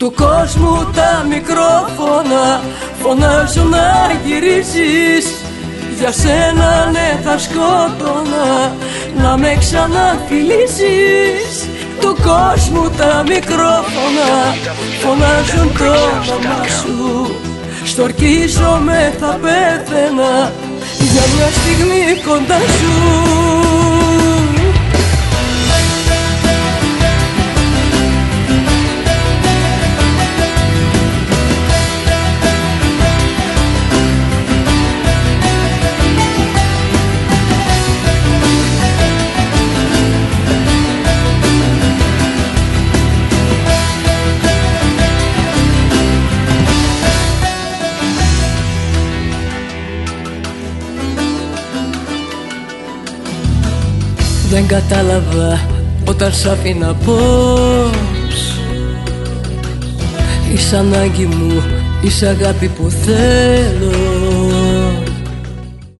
Του κόσμου τα μικρόφωνα φωνάζουν να γυρίσεις. Για σένα ναι θα σκότωνα να με ξαναφιλήσεις. Του κόσμου τα μικρόφωνα φωνάζουν το όνομά σου. Στορκίζομαι θα πέθαινα για μια στιγμή κοντά σου. Δεν κατάλαβα όταν σ' άφηνα πως είσαι ανάγκη μου, είσαι αγάπη που θέλω.